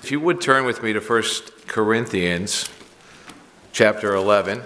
If you would turn with me to 1 Corinthians chapter 11.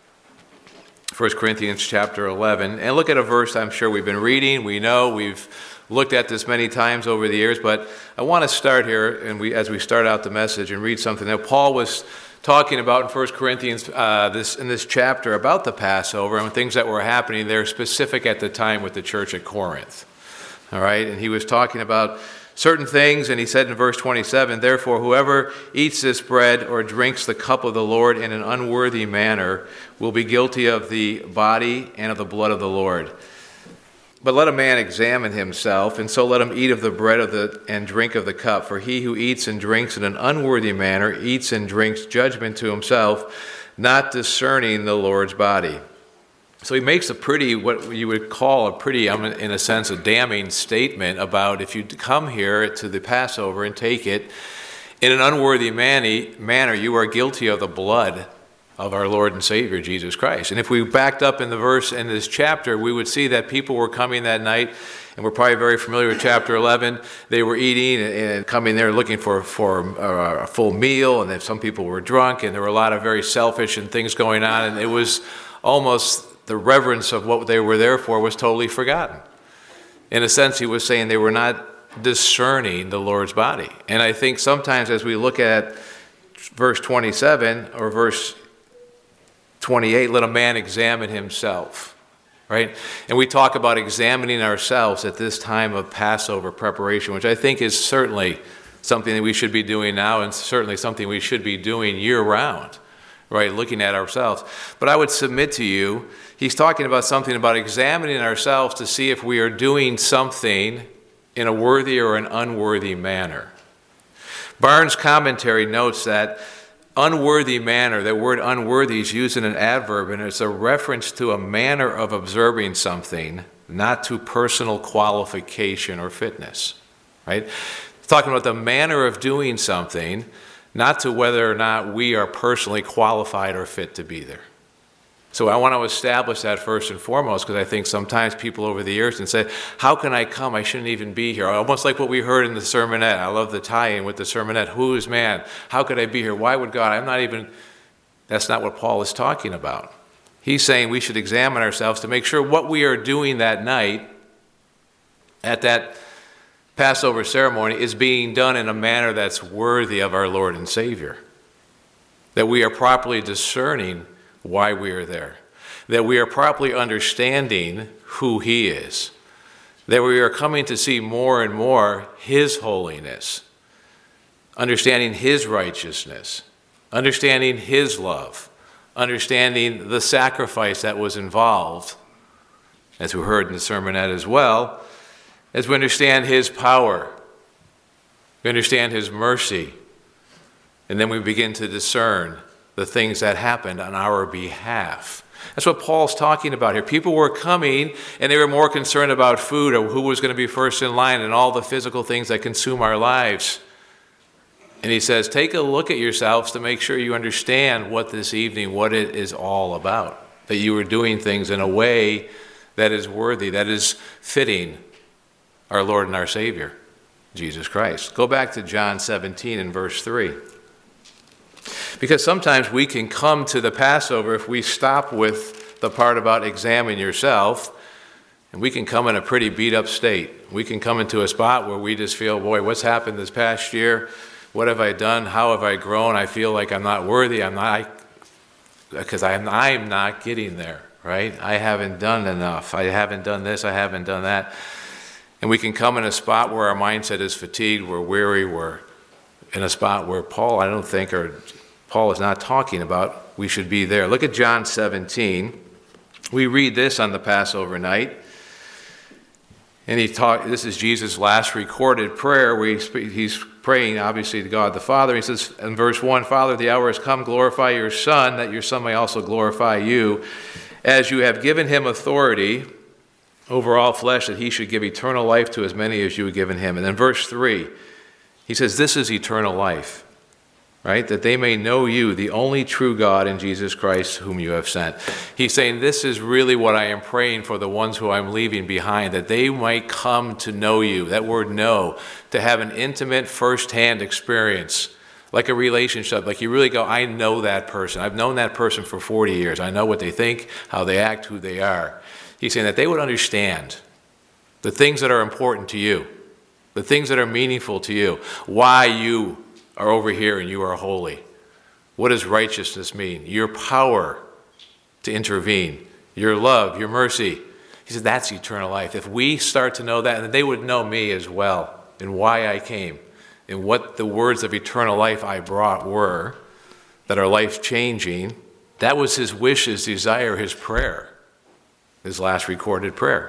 1 Corinthians chapter 11. And look at a verse I'm sure we've been reading. We know we've looked at this many times over the years, but I want to start here, and as we start out the message, and read something that Paul was talking about in 1 Corinthians in this chapter about the Passover and things that were happening there specific at the time with the church at Corinth. All right, and he was talking about certain things, and he said in verse 27, "Therefore, whoever eats this bread or drinks the cup of the Lord in an unworthy manner will be guilty of the body and of the blood of the Lord. But let a man examine himself, and so let him eat of the bread and drink of the cup. For he who eats and drinks in an unworthy manner eats and drinks judgment to himself, not discerning the Lord's body." So he makes what you would call in a sense, a damning statement about if you come here to the Passover and take it in an unworthy manner, you are guilty of the blood of our Lord and Savior, Jesus Christ. And if we backed up in the verse in this chapter, we would see that people were coming that night, and we're probably very familiar with chapter 11. They were eating and coming there looking for a full meal, and then some people were drunk, and there were a lot of very selfish and things going on, and it was almost the reverence of what they were there for was totally forgotten. In a sense, he was saying they were not discerning the Lord's body. And I think sometimes as we look at verse 27 or verse 28, let a man examine himself, right? And we talk about examining ourselves at this time of Passover preparation, which I think is certainly something that we should be doing now and certainly something we should be doing year-round, right? Looking at ourselves. But I would submit to you, he's talking about something about examining ourselves to see if we are doing something in a worthy or an unworthy manner. Barnes' commentary notes that unworthy manner, that word unworthy is used in an adverb, and it's a reference to a manner of observing something, not to personal qualification or fitness, right? It's talking about the manner of doing something, not to whether or not we are personally qualified or fit to be there. So I want to establish that first and foremost, because I think sometimes people over the years can say, how can I come? I shouldn't even be here. Almost like what we heard in the sermonette. I love the tie-in with the sermonette. Who is man? How could I be here? Why would God? That's not what Paul is talking about. He's saying we should examine ourselves to make sure what we are doing that night at that Passover ceremony is being done in a manner that's worthy of our Lord and Savior. That we are properly discerning why we are there. That we are properly understanding who He is. That we are coming to see more and more His holiness. Understanding His righteousness. Understanding His love. Understanding the sacrifice that was involved, as we heard in the sermonette as well, as we understand His power, we understand His mercy, and then we begin to discern the things that happened on our behalf. That's what Paul's talking about here. People were coming, and they were more concerned about food or who was going to be first in line and all the physical things that consume our lives. And he says, take a look at yourselves to make sure you understand what this evening, what it is all about. That you are doing things in a way that is worthy, that is fitting our Lord and our Savior, Jesus Christ. Go back to John 17 and verse 3. Because sometimes we can come to the Passover if we stop with the part about examine yourself, and we can come in a pretty beat up state. We can come into a spot where we just feel, boy, what's happened this past year? What have I done? How have I grown? I feel like I'm not worthy. Because I'm not getting there, right? I haven't done enough. I haven't done this. I haven't done that. And we can come in a spot where our mindset is fatigued, we're weary, we're in a spot where Paul is not talking about we should be there. Look at John 17. We read this on the Passover night. And this is Jesus' last recorded prayer where he's praying, obviously, to God the Father. He says in verse 1, Father, the hour has come, glorify your Son, that your Son may also glorify you, as you have given him authority over all flesh, that he should give eternal life to as many as you have given him. And then verse 3, he says, this is eternal life, right? That they may know you, the only true God, and Jesus Christ, whom you have sent. He's saying, this is really what I am praying for the ones who I'm leaving behind, that they might come to know you. That word know, to have an intimate first-hand experience, like a relationship, like you really go, I know that person. I've known that person for 40 years. I know what they think, how they act, who they are. He's saying that they would understand the things that are important to you, the things that are meaningful to you, why you are over here and you are holy. What does righteousness mean? Your power to intervene, your love, your mercy. He said that's eternal life. If we start to know that, and they would know me as well, and why I came, and what the words of eternal life I brought were, that are life-changing. That was his wish, his desire, his prayer, his last recorded prayer.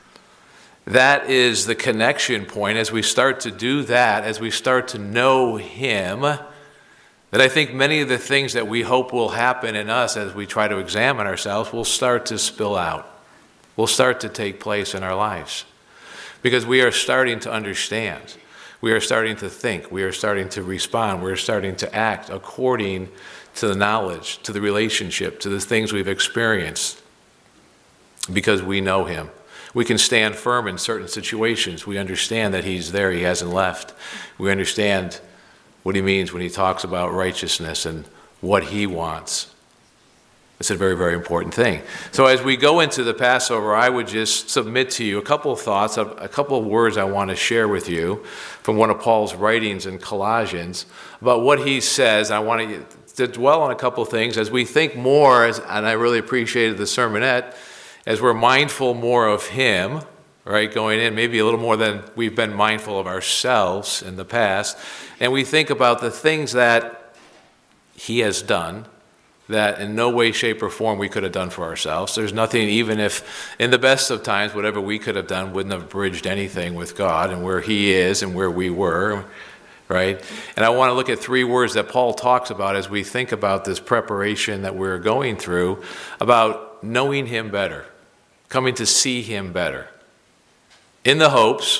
That is the connection point. As we start to do that, as we start to know him, that I think many of the things that we hope will happen in us as we try to examine ourselves will start to spill out, will start to take place in our lives. Because we are starting to understand. We are starting to think. We are starting to respond. We are starting to act according to the knowledge, to the relationship, to the things we've experienced. Because we know him. We can stand firm in certain situations. We understand that he's there. He hasn't left. We understand what he means when he talks about righteousness and what he wants. It's a very, very important thing. So as we go into the Passover, I would just submit to you a couple of thoughts, a couple of words I want to share with you from one of Paul's writings in Colossians about what he says. I want to dwell on a couple of things as we think more, and I really appreciated the sermonette, as we're mindful more of him, right, going in, maybe a little more than we've been mindful of ourselves in the past, and we think about the things that he has done that in no way, shape, or form we could have done for ourselves. There's nothing, even if in the best of times, whatever we could have done wouldn't have bridged anything with God and where he is and where we were, right? And I want to look at three words that Paul talks about as we think about this preparation that we're going through, about knowing him better, coming to see him better, in the hopes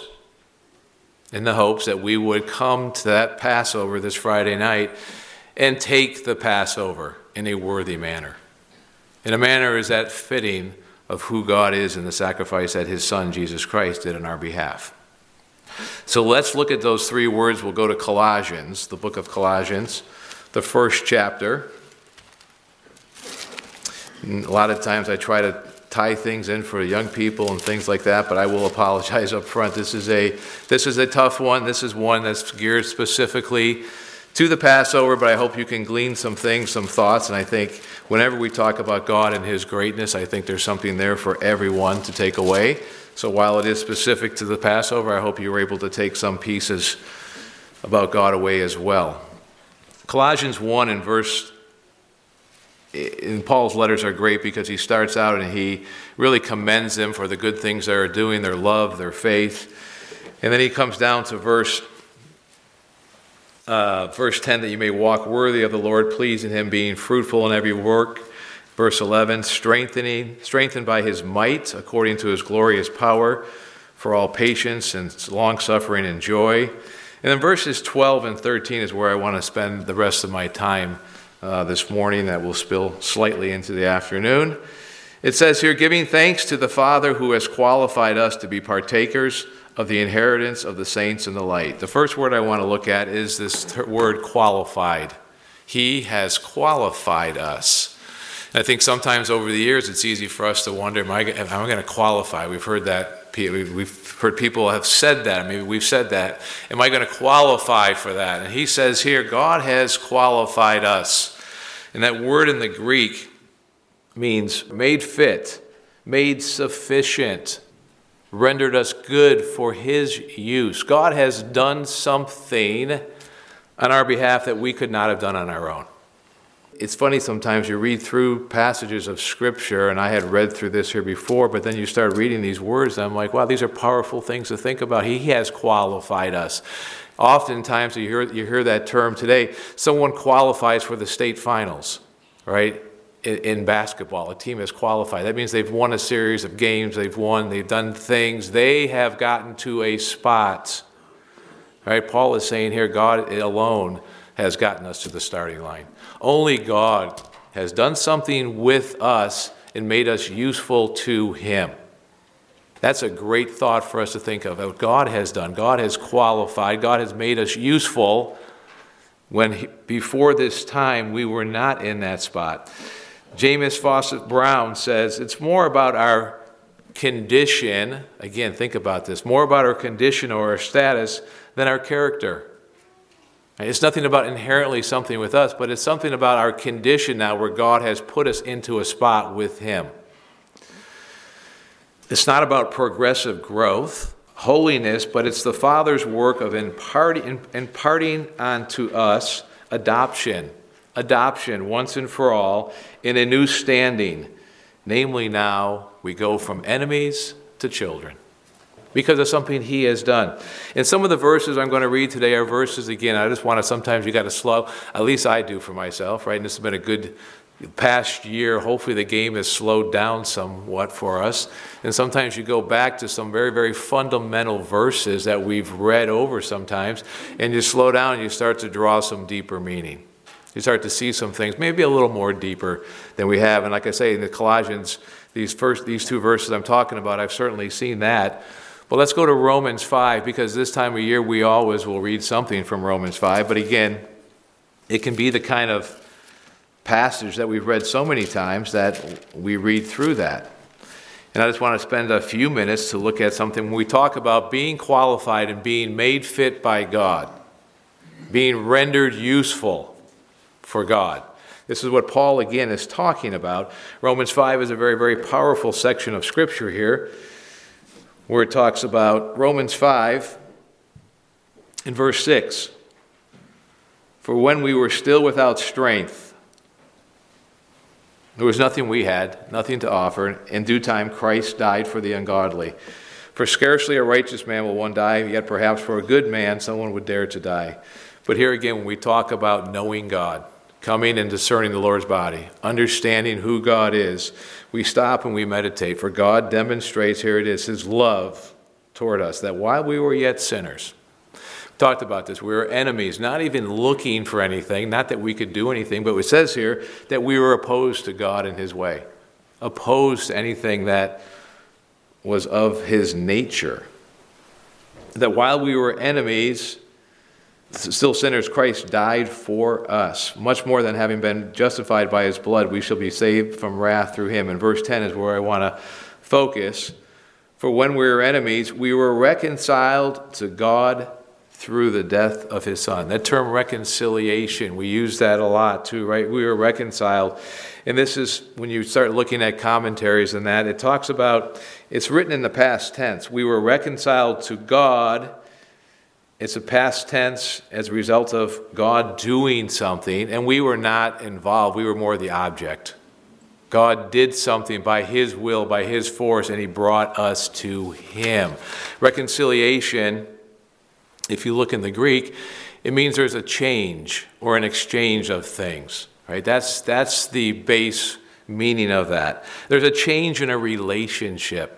that we would come to that Passover this Friday night and take the Passover in a worthy manner. In a manner is that fitting of who God is and the sacrifice that his Son, Jesus Christ, did on our behalf. So let's look at those three words. We'll go to Colossians, the book of Colossians, the first chapter. And a lot of times I try to tie things in for young people and things like that, but I will apologize up front. This is a tough one. This is one that's geared specifically to the Passover, but I hope you can glean some things, some thoughts, and I think whenever we talk about God and his greatness, I think there's something there for everyone to take away. So while it is specific to the Passover, I hope you were able to take some pieces about God away as well. Colossians 1 in Paul's letters are great because he starts out and he really commends them for the good things they are doing, their love, their faith. And then he comes down to verse 10, that you may walk worthy of the Lord, pleasing him, being fruitful in every work. Verse 11, strengthened by his might, according to his glorious power, for all patience and long-suffering and joy. And then verses 12 and 13 is where I want to spend the rest of my time this morning. That will spill slightly into the afternoon. It says here, giving thanks to the Father who has qualified us to be partakers of the inheritance of the saints in the light. The first word I want to look at is this word qualified. He has qualified us. And I think sometimes over the years it's easy for us to wonder, am I going to qualify? We've heard that. We've heard people have said that. Maybe we've said that. Am I going to qualify for that? And he says here, God has qualified us. And that word in the Greek means made fit, made sufficient, rendered us good for his use. God has done something on our behalf that we could not have done on our own. It's funny sometimes you read through passages of Scripture, and I had read through this here before, but then you start reading these words, and I'm like, wow, these are powerful things to think about. He has qualified us. Oftentimes you hear that term today, someone qualifies for the state finals, right? In basketball, a team has qualified. That means they've won a series of games, they've done things, they have gotten to a spot. Right? Paul is saying here, God alone has gotten us to the starting line. Only God has done something with us and made us useful to him. That's a great thought for us to think of. What God has done. God has qualified. God has made us useful when before this time we were not in that spot. James Fawcett Brown says it's more about our condition. Again, think about this. More about our condition or our status than our character. It's nothing about inherently something with us, but it's something about our condition now where God has put us into a spot with him. It's not about progressive growth, holiness, but it's the Father's work of imparting onto us adoption once and for all in a new standing. Namely now, we go from enemies to children because of something he has done. And some of the verses I'm going to read today are verses, again, I just want to, sometimes you got to slow, at least I do for myself, right? And this has been a good past year. Hopefully the game has slowed down somewhat for us. And sometimes you go back to some very, very fundamental verses that we've read over sometimes, and you slow down and you start to draw some deeper meaning. You start to see some things maybe a little more deeper than we have. And like I say, in the Colossians, these two verses I'm talking about, I've certainly seen that. But let's go to Romans 5, because this time of year we always will read something from Romans 5. But again, it can be the kind of passage that we've read so many times that we read through that. And I just want to spend a few minutes to look at something when we talk about being qualified and being made fit by God, being rendered useful for God. This is what Paul again is talking about. Romans 5 is a very, very powerful section of Scripture here, where it talks about Romans 5 in verse 6. For when we were still without strength, there was nothing we had, nothing to offer. In due time, Christ died for the ungodly. For scarcely a righteous man will one die, yet perhaps for a good man someone would dare to die. But here again, when we talk about knowing God, coming and discerning the Lord's body, understanding who God is, we stop and we meditate. For God demonstrates, here it is, his love toward us, that while we were yet sinners, talked about this. We were enemies, not even looking for anything, not that we could do anything, but it says here that we were opposed to God and his way, opposed to anything that was of his nature. That while we were enemies, still sinners, Christ died for us. Much more than having been justified by his blood, we shall be saved from wrath through him. And verse 10 is where I want to focus. For when we were enemies, we were reconciled to God through the death of his Son. That term reconciliation, we use that a lot too, right? We were reconciled. And this is, when you start looking at commentaries and that, it talks about, it's written in the past tense. We were reconciled to God. It's a past tense as a result of God doing something, and we were not involved. We were more the object. God did something by his will, by his force, and he brought us to him. Reconciliation, if you look in the Greek, it means there's a change or an exchange of things, right? That's the base meaning of that. There's a change in a relationship,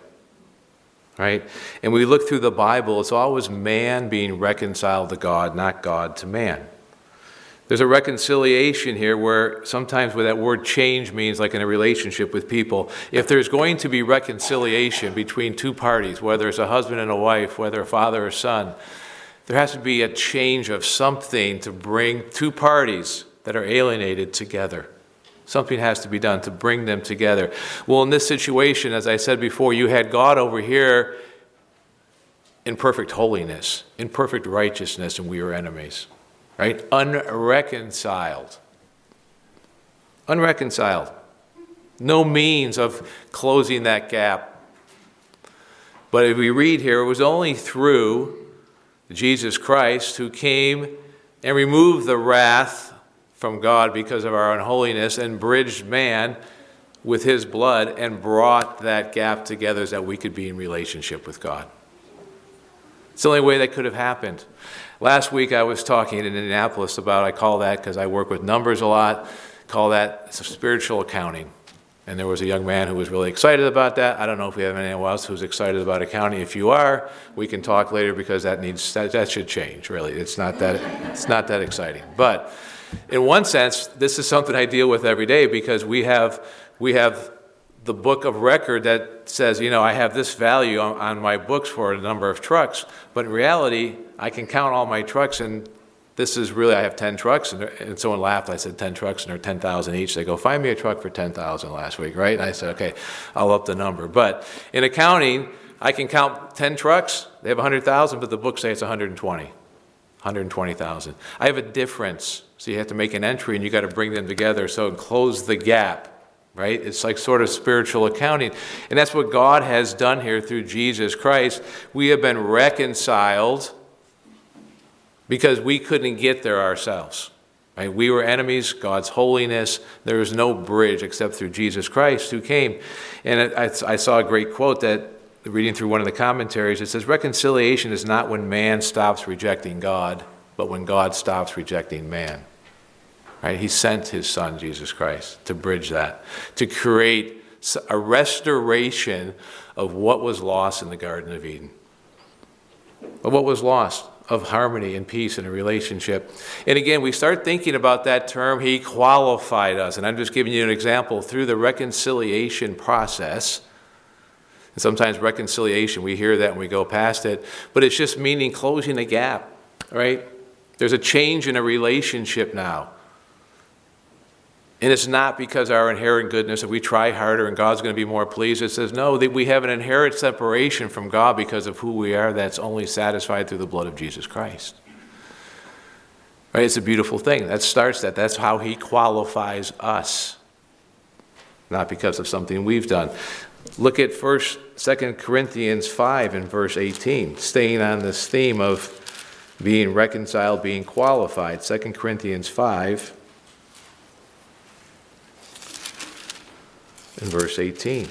right? And we look through the Bible, it's always man being reconciled to God, not God to man. There's a reconciliation here where sometimes where that word change means like in a relationship with people. If there's going to be reconciliation between two parties, whether it's a husband and a wife, whether a father or son, there has to be a change of something to bring two parties that are alienated together. Something has to be done to bring them together. Well, in this situation, as I said before, you had God over here in perfect holiness, in perfect righteousness, and we were enemies, right? Unreconciled. Unreconciled. No means of closing that gap. But if we read here, it was only through Jesus Christ who came and removed the wrath from God because of our unholiness and bridged man with his blood and brought that gap together so that we could be in relationship with God. It's the only way that could have happened. Last week I was talking in Indianapolis about, I call that, because I work with numbers a lot, call that spiritual accounting. And there was a young man who was really excited about that. I don't know if we have anyone else who's excited about accounting. If you are, we can talk later because that should change, really. It's not that exciting. But in one sense, this is something I deal with every day because we have the book of record that says, I have this value on my books for a number of trucks. But in reality, I can count all my trucks, and this is really, I have 10 trucks, and someone laughed. I said 10 trucks, and they're 10,000 each. They go, find me a truck for 10,000 last week, right? And I said, okay, I'll up the number. But in accounting, I can count 10 trucks. They have 100,000, but the books say it's 120,000. I have a difference. So you have to make an entry, and you got to bring them together so close the gap, right? It's like sort of spiritual accounting. And that's what God has done here through Jesus Christ. We have been reconciled because we couldn't get there ourselves. Right? We were enemies, God's holiness. There was no bridge except through Jesus Christ who came. And I saw a great quote that, reading through one of the commentaries, it says, reconciliation is not when man stops rejecting God, but when God stops rejecting man. Right? He sent his son, Jesus Christ, to bridge that, to create a restoration of what was lost in the Garden of Eden. Of what was lost, of harmony and peace in a relationship. And again, we start thinking about that term, he qualified us. And I'm just giving you an example through the reconciliation process. And sometimes reconciliation, we hear that and we go past it, but it's just meaning closing a gap, right? There's a change in a relationship now. And it's not because our inherent goodness, if we try harder and God's going to be more pleased. It says, no, that we have an inherent separation from God because of who we are that's only satisfied through the blood of Jesus Christ. Right? It's a beautiful thing. That starts that. That's how he qualifies us. Not because of something we've done. Look at 2 Corinthians 5 and verse 18, staying on this theme of being reconciled, being qualified. 2 Corinthians 5 and verse 18.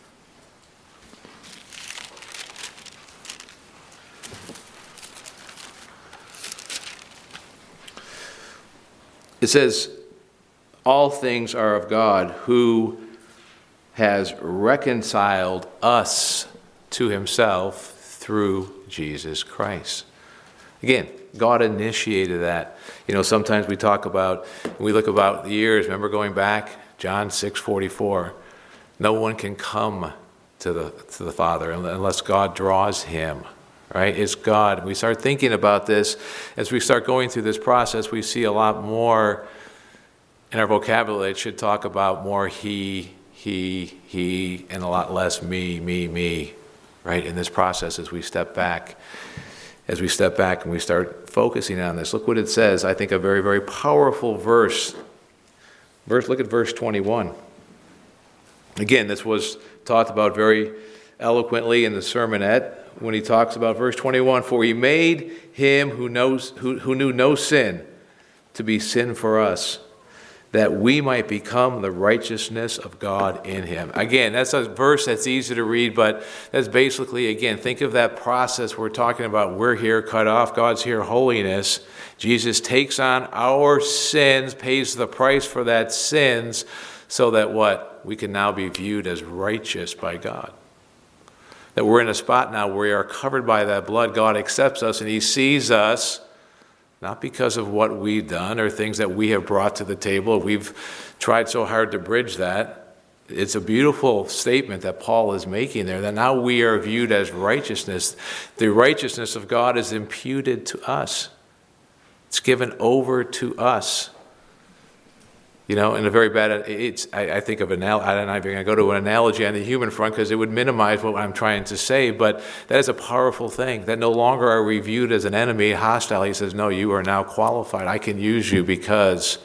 It says, all things are of God, who has reconciled us to himself through Jesus Christ. Again, God initiated that. Sometimes we talk about, we look about the years, remember going back, John 6:44. No one can come to the Father unless God draws him. Right? It's God. We start thinking about this as we start going through this process. We see a lot more in our vocabulary. It should talk about more he, and a lot less me. Right? In this process, as we step back and we start focusing on this. Look what it says. I think a very, very powerful verse. Look at verse 21. Again, this was talked about very eloquently in the sermonette when he talks about verse 21. For he made him who knew no sin to be sin for us, that we might become the righteousness of God in him. Again, that's a verse that's easy to read, but that's basically, again, think of that process we're talking about. We're here, cut off. God's here, holiness. Jesus takes on our sins, pays the price for that sins, so that what? We can now be viewed as righteous by God. That we're in a spot now where we are covered by that blood. God accepts us and he sees us, not because of what we've done or things that we have brought to the table. We've tried so hard to bridge that. It's a beautiful statement that Paul is making there, that now we are viewed as righteousness. The righteousness of God is imputed to us. It's given over to us. In a very bad, I think of I don't know if you're going to go to an analogy on the human front because it would minimize what I'm trying to say, but that is a powerful thing, that no longer are we viewed as an enemy, hostile. He says, no, you are now qualified. I can use you because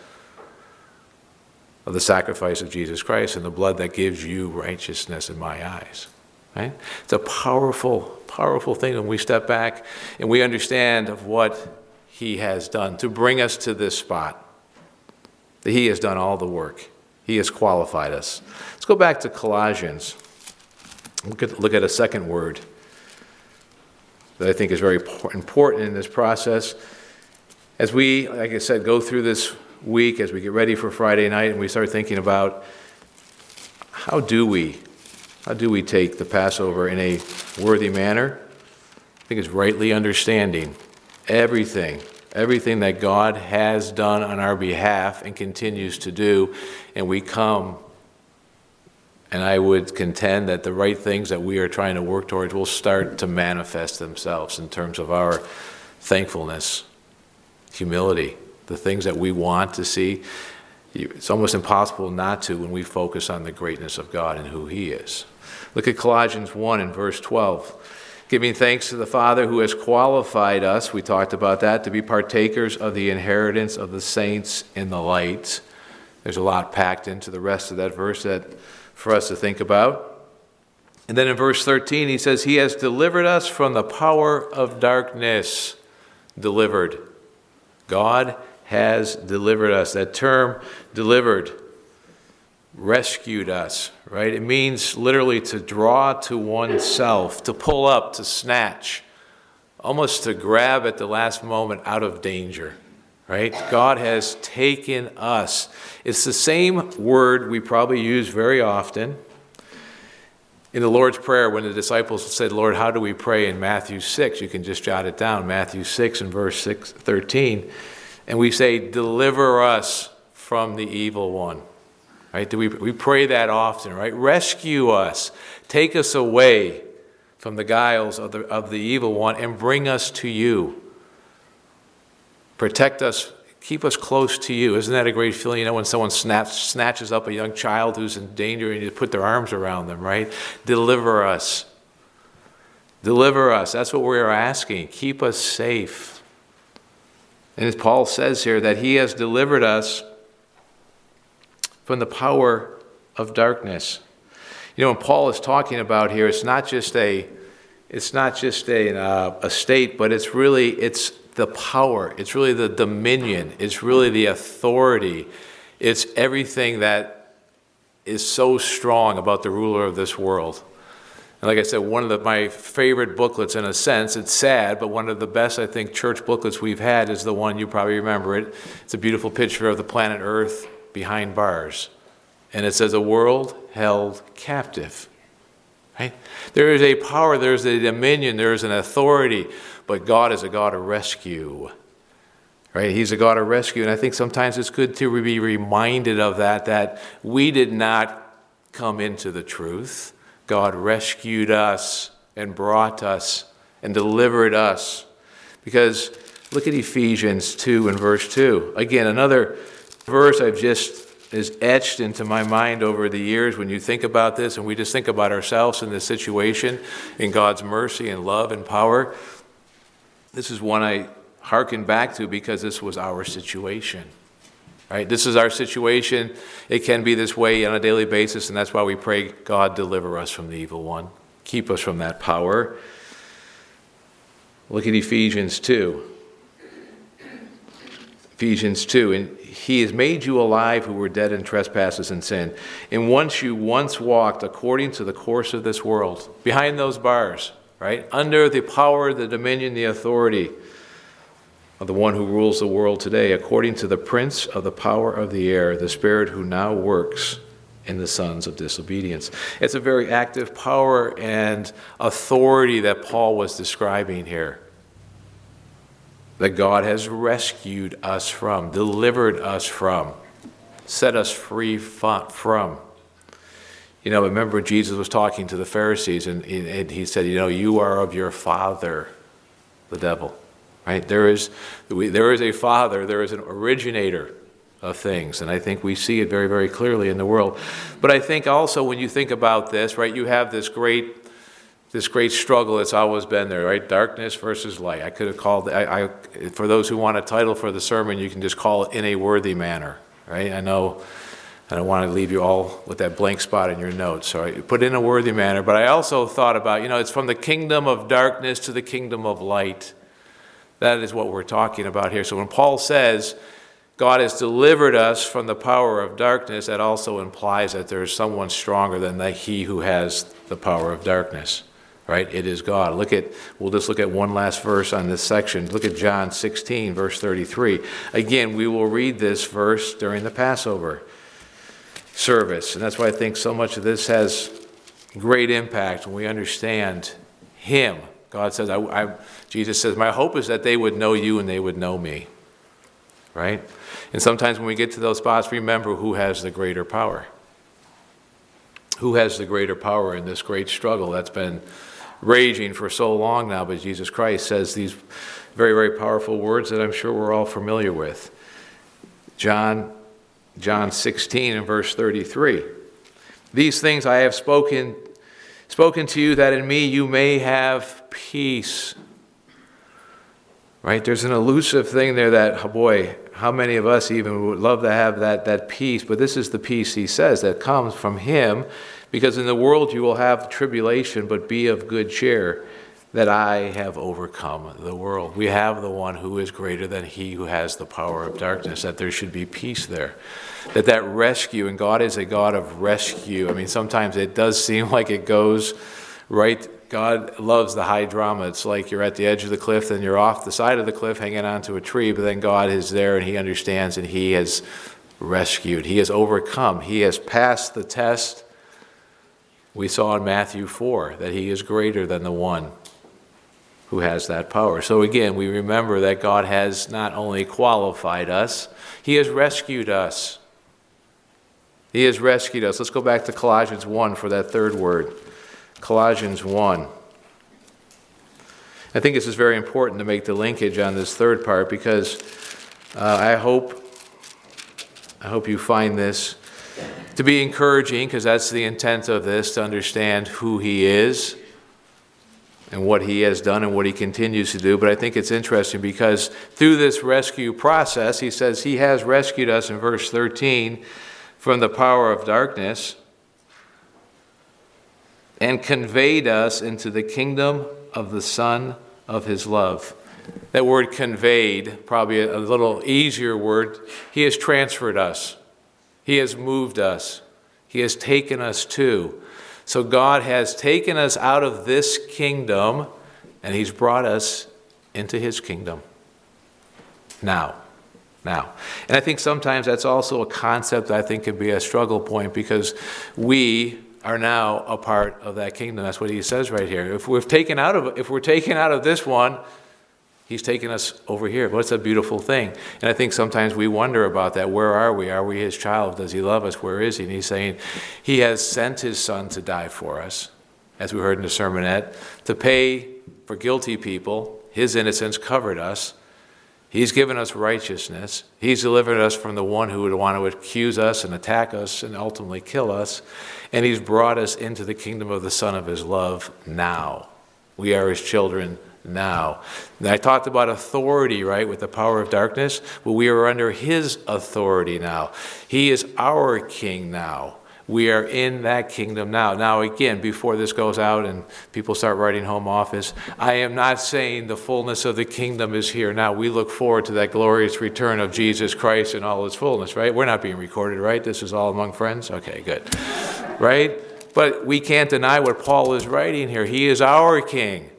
of the sacrifice of Jesus Christ and the blood that gives you righteousness in my eyes. Right? It's a powerful, powerful thing when we step back and we understand of what he has done to bring us to this spot. That he has done all the work. He has qualified us. Let's go back to Colossians. Look at a second word that I think is very important in this process. As we, like I said, go through this week, as we get ready for Friday night, and we start thinking about how do we take the Passover in a worthy manner? I think it's rightly understanding everything that God has done on our behalf and continues to do, and we come, and I would contend that the right things that we are trying to work towards will start to manifest themselves in terms of our thankfulness, humility, the things that we want to see. It's almost impossible not to when we focus on the greatness of God and who He is. Look at Colossians 1 and verse 12. Giving thanks to the Father who has qualified us, we talked about that, to be partakers of the inheritance of the saints in the light. There's a lot packed into the rest of that verse that for us to think about. And then in verse 13 he says, He has delivered us from the power of darkness. Delivered. God has delivered us. That term, delivered, rescued us, right? It means literally to draw to oneself, to pull up, to snatch, almost to grab at the last moment out of danger, right? God has taken us. It's the same word we probably use very often in the Lord's Prayer when the disciples said, Lord, how do we pray in Matthew 6? You can just jot it down, Matthew 6 and verse 13. And we say, deliver us from the evil one. Right? We pray that often, right? Rescue us. Take us away from the guiles of the evil one and bring us to you. Protect us. Keep us close to you. Isn't that a great feeling? You know, when someone snatches up a young child who's in danger and you put their arms around them, right? Deliver us. Deliver us. That's what we're asking. Keep us safe. And as Paul says here, that He has delivered us from the power of darkness. You know, when Paul is talking about here, it's not just a state, but it's the power. It's really the dominion. It's really the authority. It's everything that is so strong about the ruler of this world. And like I said, one of my favorite booklets, in a sense, it's sad, but one of the best, I think, church booklets we've had is the one, you probably remember it. It's a beautiful picture of the planet Earth behind bars. And it says, a world held captive. Right? There is a power, there's a dominion, there's an authority, but God is a God of rescue. Right? He's a God of rescue, and I think sometimes it's good to be reminded of that we did not come into the truth. God rescued us and brought us and delivered us. Because look at Ephesians 2 and verse 2. Again, another verse is etched into my mind over the years when you think about this, and we just think about ourselves in this situation, in God's mercy and love and power. This is one I hearken back to because this was our situation. Right? This is our situation. It can be this way on a daily basis, and that's why we pray, God, deliver us from the evil one. Keep us from that power. Look at Ephesians 2. Ephesians 2, and He has made you alive who were dead in trespasses and sin. And once you walked according to the course of this world, behind those bars, right? Under the power, the dominion, the authority of the one who rules the world today, according to the prince of the power of the air, the spirit who now works in the sons of disobedience. It's a very active power and authority that Paul was describing here, that God has rescued us from, delivered us from, set us free from. You know, remember Jesus was talking to the Pharisees, and he said, you know, you are of your father, the devil. Right? There is a father, there is an originator of things, and I think we see it very, very clearly in the world. But I think also when you think about this, right, you have this great struggle that's always been there, right? Darkness versus light. I could have called, for those who want a title for the sermon, you can just call it In a Worthy Manner, right? I know I don't want to leave you all with that blank spot in your notes, so I put in a worthy manner. But I also thought about, it's from the kingdom of darkness to the kingdom of light. That is what we're talking about here. So when Paul says God has delivered us from the power of darkness, that also implies that there is someone stronger than he who has the power of darkness. Right? It is God. We'll just look at one last verse on this section. Look at John 16, verse 33. Again, we will read this verse during the Passover. service. And that's why I think so much of this has great impact when we understand him. God says, Jesus says, my hope is that they would know you and they would know me. Right? And sometimes when we get to those spots, remember who has the greater power. Who has the greater power in this great struggle that's been raging for so long now? But Jesus Christ says these very, very powerful words that I'm sure we're all familiar with. John 16 and verse 33. These things I have spoken to you, that in me you may have peace. Right? There's an elusive thing there that, oh boy, how many of us even would love to have that peace? But this is the peace, he says, that comes from him. Because in the world you will have tribulation, but be of good cheer, that I have overcome the world. We have the one who is greater than he who has the power of darkness, that there should be peace there. That rescue, and God is a God of rescue. I mean, sometimes it does seem like it goes right. God loves the high drama. It's like you're at the edge of the cliff and you're off the side of the cliff hanging onto a tree, but then God is there and he understands and he has rescued. He has overcome. He has passed the test. We saw in Matthew 4 that he is greater than the one who has that power. So again, we remember that God has not only qualified us, he has rescued us. He has rescued us. Let's go back to Colossians 1 for that third word. Colossians 1. I think this is very important to make the linkage on this third part because I hope you find this to be encouraging, because that's the intent of this, to understand who he is and what he has done and what he continues to do. But I think it's interesting because through this rescue process, he says he has rescued us in verse 13 from the power of darkness and conveyed us into the kingdom of the Son of his love. That word conveyed, probably a little easier word. He has transferred us. He has moved us. He has taken us to. So God has taken us out of this kingdom and he's brought us into his kingdom. Now. And I think sometimes that's also a concept that I think could be a struggle point because we are now a part of that kingdom. That's what he says right here. If we're taken out of this one, he's taken us over here. What's a beautiful thing. And I think sometimes we wonder about that. Where are we? Are we his child? Does he love us? Where is he? And he's saying he has sent his son to die for us, as we heard in the sermonette, to pay for guilty people. His innocence covered us. He's given us righteousness. He's delivered us from the one who would want to accuse us and attack us and ultimately kill us. And he's brought us into the kingdom of the Son of his love now. We are his children now. And I talked about authority, right, with the power of darkness. Well, we are under his authority now. He is our king now. We are in that kingdom now. Now, again, before this goes out and people start writing home office, I am not saying the fullness of the kingdom is here now. We look forward to that glorious return of Jesus Christ in all his fullness, right? We're not being recorded, right? This is all among friends? Okay, good. Right? But we can't deny what Paul is writing here. He is our king.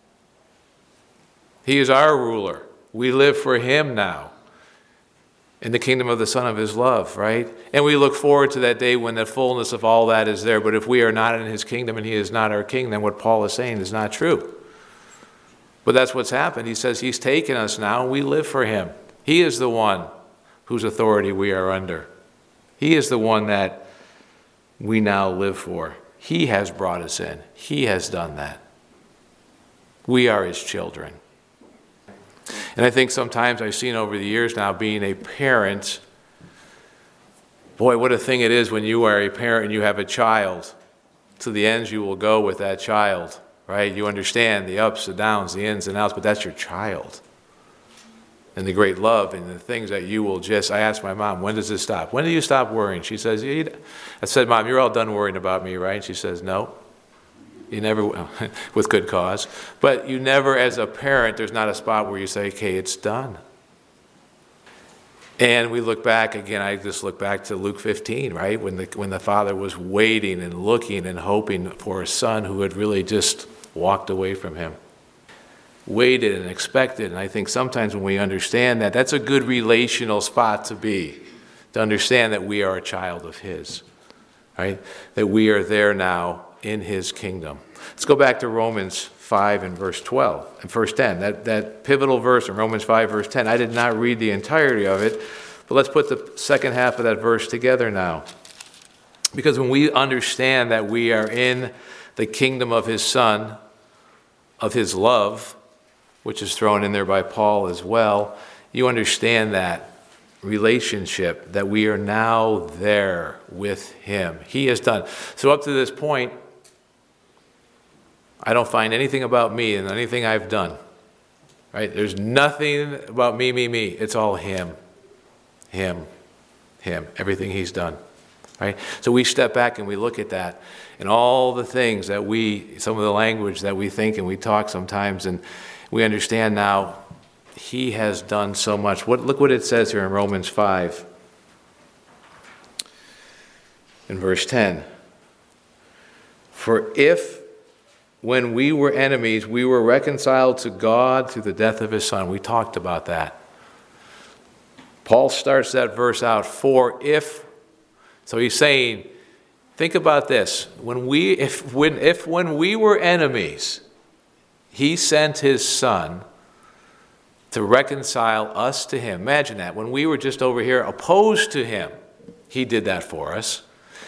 He is our ruler. We live for him now in the kingdom of the Son of his love, right? And we look forward to that day when the fullness of all that is there. But if we are not in his kingdom and he is not our king, then what Paul is saying is not true. But that's what's happened. He says he's taken us now and we live for him. He is the one whose authority we are under. He is the one that we now live for. He has brought us in. He has done that. We are his children. And I think sometimes I've seen over the years now, being a parent, boy, what a thing it is when you are a parent and you have a child. To the ends you will go with that child, right? You understand the ups, the downs, the ins and outs, but that's your child. And the great love and the things that you will just, I asked my mom, when does this stop? When do you stop worrying? She says, I said, Mom, you're all done worrying about me, right? She says, no. You never, with good cause, but you never, as a parent, there's not a spot where you say, okay, it's done. And we look back, again, I just look back to Luke 15, right? When the father was waiting and looking and hoping for a son who had really just walked away from him. Waited and expected. And I think sometimes when we understand that, that's a good relational spot to be, to understand that we are a child of his. right? That we are there now in his kingdom. Let's go back to Romans 5 and verse 12 and verse 10. That pivotal verse in Romans 5 verse 10. I did not read the entirety of it, but let's put the second half of that verse together now. Because when we understand that we are in the kingdom of his Son, of his love, which is thrown in there by Paul as well, you understand that relationship, that we are now there with him. He has done. So up to this point, I don't find anything about me and anything I've done. Right? There's nothing about me. It's all him. Him. Everything he's done. Right? So we step back and we look at that and all the things that some of the language that we think and we talk sometimes, and we understand now he has done so much. Look what it says here in Romans 5 in verse 10. For if when we were enemies, we were reconciled to God through the death of his Son. We talked about that. Paul starts that verse out, for if. So he's saying, think about this. When we were enemies, he sent his Son to reconcile us to him. Imagine that. When we were just over here opposed to him, he did that for us.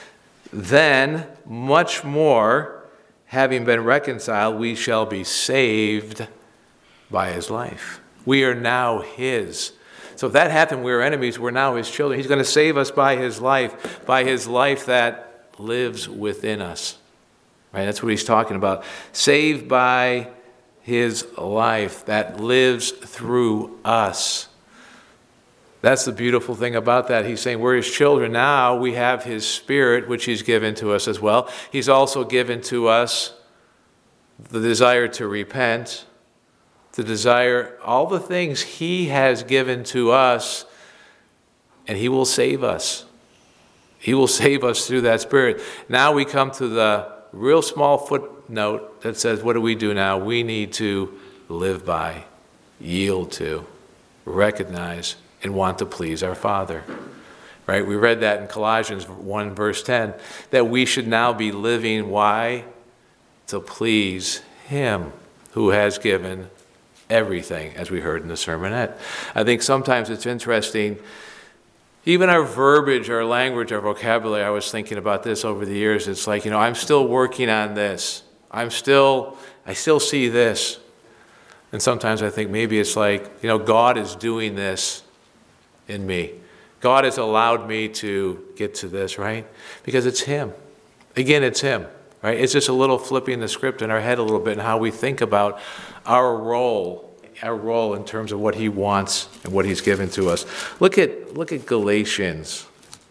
Then, much more, having been reconciled, we shall be saved by his life. We are now his. So if that happened, we were enemies, we're now his children. He's going to save us by his life that lives within us. Right? That's what he's talking about. Saved by his life that lives through us. That's the beautiful thing about that. He's saying we're his children. Now we have his Spirit, which he's given to us as well. He's also given to us the desire to repent, the desire, all the things he has given to us, and he will save us. He will save us through that Spirit. Now we come to the real small footnote that says, what do we do now? We need to live by, yield to, recognize, and want to please our Father. Right? We read that in Colossians 1 verse 10, that we should now be living, why? To please him who has given everything, as we heard in the sermonette. I think sometimes it's interesting, even our verbiage, our language, our vocabulary, I was thinking about this over the years. It's like, I'm still working on this. I still see this. And sometimes I think maybe it's like, God is doing this in me. God has allowed me to get to this, right? Because it's him. Again, it's him, right? It's just a little flipping the script in our head a little bit and how we think about our role in terms of what he wants and what he's given to us. Look at Galatians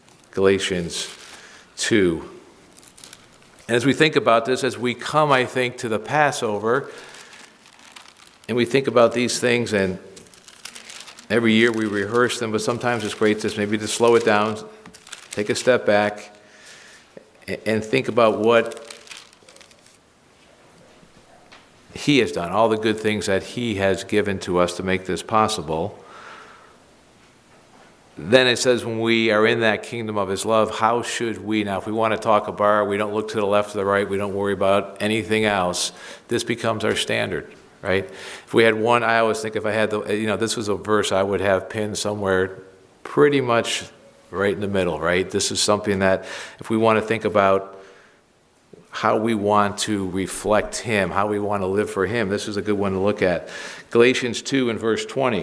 2. And as we think about this, as we come, I think, to the Passover, and we think about these things, and every year we rehearse them, but sometimes it's great to slow it down, take a step back, and think about what he has done, all the good things that he has given to us to make this possible. Then it says when we are in that kingdom of his love, how should we? Now, if we want to talk a bar, we don't look to the left or the right, we don't worry about anything else. This becomes our standard, right? If we had one, I always think if I had this was a verse I would have pinned somewhere pretty much right in the middle, right? This is something that if we want to think about how we want to reflect him, how we want to live for him, this is a good one to look at. Galatians 2 and verse 20.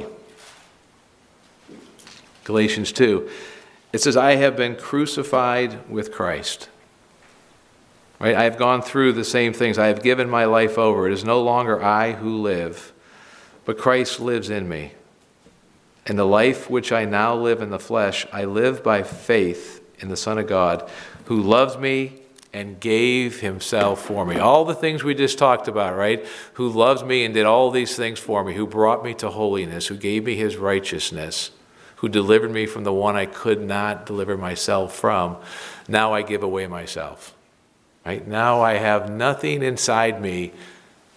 Galatians 2. It says, I have been crucified with Christ. Right? I have gone through the same things. I have given my life over. It is no longer I who live, but Christ lives in me. And the life which I now live in the flesh, I live by faith in the Son of God, who loves me and gave himself for me. All the things we just talked about, right? Who loves me and did all these things for me, who brought me to holiness, who gave me his righteousness, who delivered me from the one I could not deliver myself from. Now I give away myself. Right? Now I have nothing inside me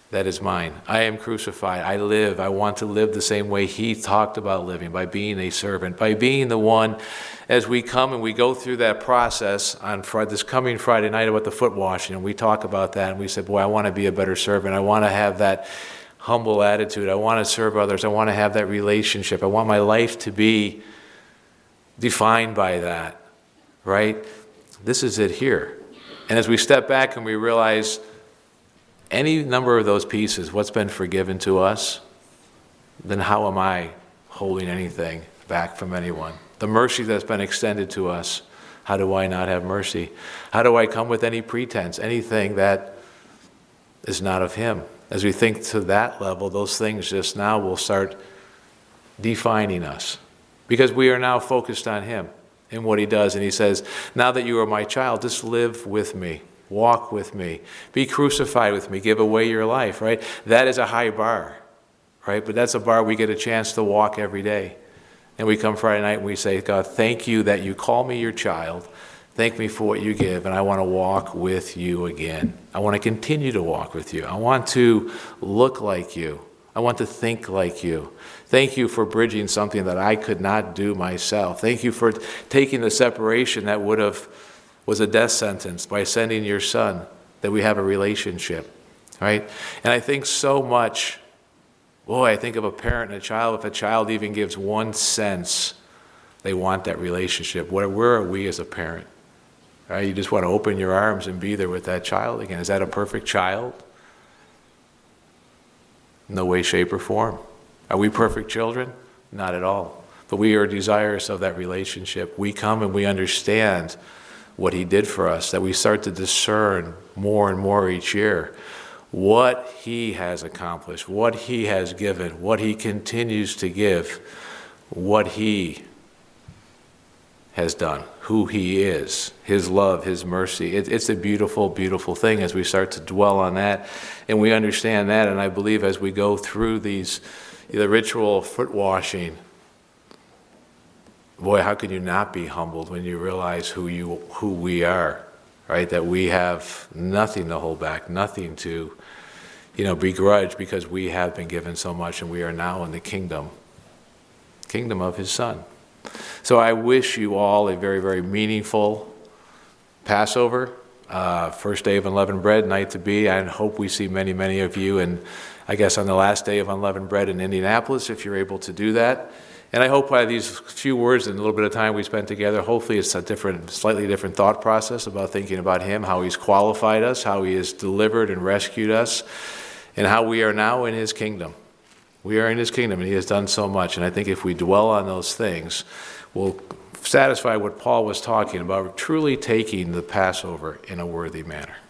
that is mine. I am crucified. I live. I want to live the same way he talked about living, by being a servant, by being the one, as we come and we go through that process on this coming Friday night about the foot washing, and we talk about that, and we said, boy, I want to be a better servant. I want to have that humble attitude. I want to serve others. I want to have that relationship. I want my life to be defined by that, right? This is it here. And as we step back and we realize any number of those pieces, what's been forgiven to us, then how am I holding anything back from anyone? The mercy that's been extended to us, how do I not have mercy? How do I come with any pretense, anything that is not of him? As we think to that level, those things just now will start defining us, because we are now focused on him and what he does. And he says, now that you are my child, just live with me. Walk with me. Be crucified with me. Give away your life, right? That is a high bar, right? But that's a bar we get a chance to walk every day. And we come Friday night and we say, God, thank you that you call me your child. Thank me for what you give, and I want to walk with you again. I want to continue to walk with you. I want to look like you. I want to think like you. Thank you for bridging something that I could not do myself. Thank you for taking the separation that was a death sentence by sending your son, that we have a relationship, right? And I think so much, I think of a parent and a child. If a child even gives one sense, they want that relationship. Where are we as a parent? Right? You just want to open your arms and be there with that child again. Is that a perfect child? No way, shape, or form. Are we perfect children? Not at all. But we are desirous of that relationship. We come and we understand what he did for us, that we start to discern more and more each year what he has accomplished, what he has given, what he continues to give, what he has done, who he is, his love, his mercy. It's a beautiful, beautiful thing as we start to dwell on that and we understand that. And I believe as we go through the ritual of foot washing, boy, how can you not be humbled when you realize who we are, right? That we have nothing to hold back, nothing to, begrudge, because we have been given so much and we are now in the kingdom of his son. So I wish you all a very, very meaningful Passover, first day of unleavened bread, night to be. I hope we see many, many of you, and I guess on the last day of unleavened bread in Indianapolis, if you're able to do that. And I hope by these few words and a little bit of time we spent together, hopefully it's a slightly different thought process about thinking about him, how he's qualified us, how he has delivered and rescued us, and how we are now in his kingdom. We are in his kingdom, and he has done so much. And I think if we dwell on those things, we'll satisfy what Paul was talking about, truly taking the Passover in a worthy manner.